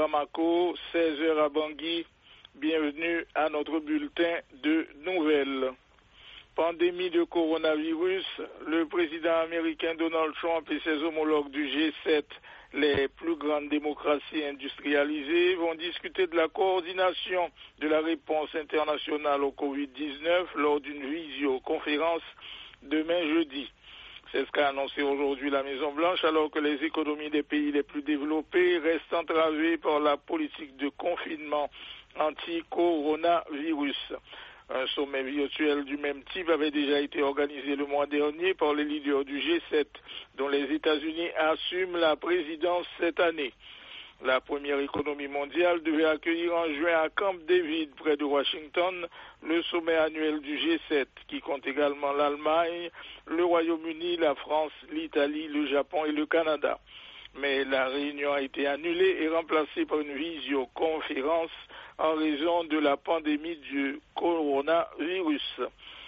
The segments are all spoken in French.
Bamako, 16h à Bangui. Bienvenue à notre bulletin de nouvelles. Pandémie de coronavirus, le président américain Donald Trump et ses homologues du G7, les plus grandes démocraties industrialisées, vont discuter de la coordination de la réponse internationale au Covid-19 lors d'une visioconférence demain jeudi. C'est ce qu'a annoncé aujourd'hui la Maison-Blanche, alors que les économies des pays les plus développés restent entravées par la politique de confinement anti-coronavirus. Un sommet virtuel du même type avait déjà été organisé le mois dernier par les leaders du G7, dont les États-Unis assument la présidence cette année. La première économie mondiale devait accueillir en juin à Camp David, près de Washington, le sommet annuel du G7, qui compte également l'Allemagne, le Royaume-Uni, la France, l'Italie, le Japon et le Canada. Mais la réunion a été annulée et remplacée par une visioconférence en raison de la pandémie du coronavirus.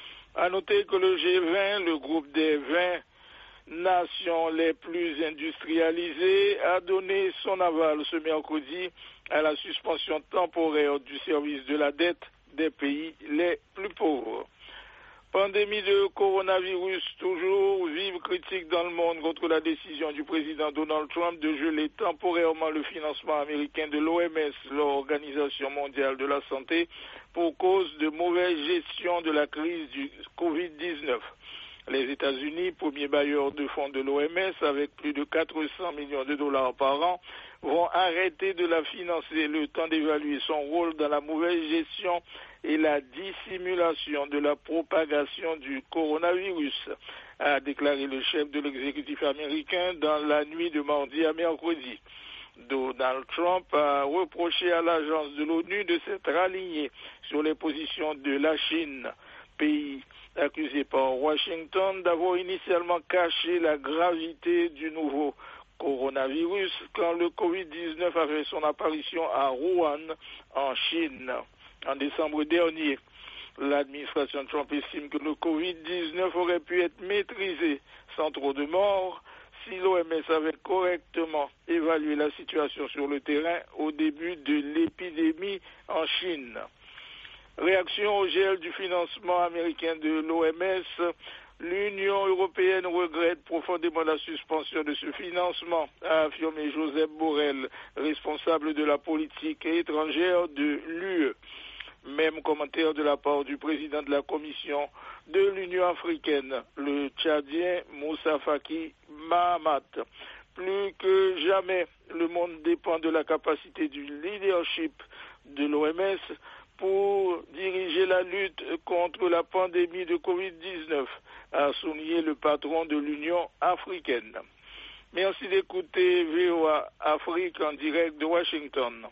À noter que le G20, le groupe des 20 nations les plus industrialisées, a donné son aval ce mercredi à la suspension temporaire du service de la dette des pays les plus pauvres. Pandémie de coronavirus, toujours vive critique dans le monde contre la décision du président Donald Trump de geler temporairement le financement américain de l'OMS, l'Organisation mondiale de la santé, pour cause de mauvaise gestion de la crise du Covid-19. Les États-Unis, premier bailleur de fonds de l'OMS, avec plus de 400 millions de dollars par an, vont arrêter de la financer le temps d'évaluer son rôle dans la mauvaise gestion et la dissimulation de la propagation du coronavirus, a déclaré le chef de l'exécutif américain dans la nuit de mardi à mercredi. Donald Trump a reproché à l'agence de l'ONU de s'être aligné sur les positions de la Chine, pays accusé par Washington d'avoir initialement caché la gravité du nouveau coronavirus quand le Covid-19 a fait son apparition à Wuhan, en Chine, en décembre dernier. L'administration Trump estime que le Covid-19 aurait pu être maîtrisé sans trop de morts si l'OMS avait correctement évalué la situation sur le terrain au début de l'épidémie en Chine. Réaction au gel du financement américain de l'OMS, l'Union européenne regrette profondément la suspension de ce financement, a affirmé Joseph Borrell, responsable de la politique étrangère de l'UE. Même commentaire de la part du président de la Commission de l'Union africaine, le Tchadien Moussa Faki Mahamat. Plus que jamais, le monde dépend de la capacité du leadership de l'OMS pour diriger la lutte contre la pandémie de Covid-19, a souligné le patron de l'Union africaine. Merci d'écouter VOA Afrique en direct de Washington.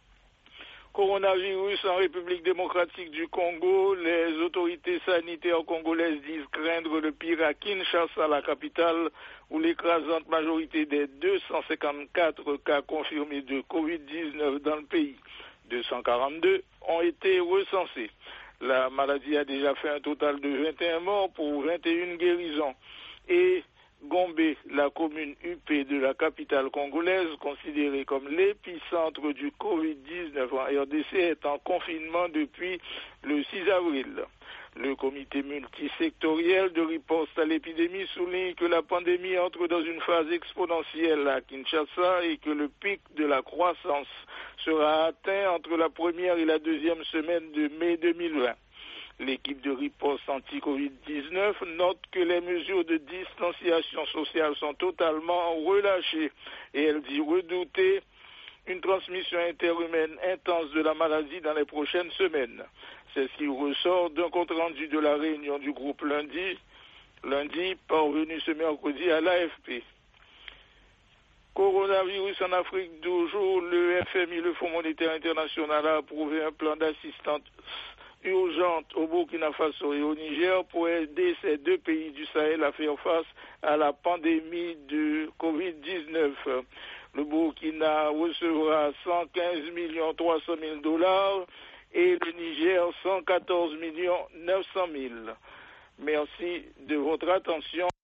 Coronavirus en République démocratique du Congo, les autorités sanitaires congolaises disent craindre le pire à Kinshasa, la capitale, où l'écrasante majorité des 254 cas confirmés de Covid-19 dans le pays, 242, ont été recensés. La maladie a déjà fait un total de 21 morts pour 21 guérisons. Et Gombe, la commune huppée de la capitale congolaise, considérée comme l'épicentre du Covid-19 en RDC, est en confinement depuis le 6 avril. Le comité multisectoriel de riposte à l'épidémie souligne que la pandémie entre dans une phase exponentielle à Kinshasa et que le pic de la croissance sera atteint entre la première et la deuxième semaine de mai 2020. L'équipe de riposte anti-Covid-19 note que les mesures de distanciation sociale sont totalement relâchées et elle dit redouter une transmission interhumaine intense de la maladie dans les prochaines semaines. C'est ce qui ressort d'un compte-rendu de la réunion du groupe lundi parvenu ce mercredi à l'AFP. Coronavirus en Afrique toujours, le FMI, le Fonds monétaire international, a approuvé un plan d'assistance urgente au Burkina Faso et au Niger pour aider ces deux pays du Sahel à faire face à la pandémie de Covid-19. Le Burkina recevra 115 300 000 $ et le Niger 114 900 000. Merci de votre attention.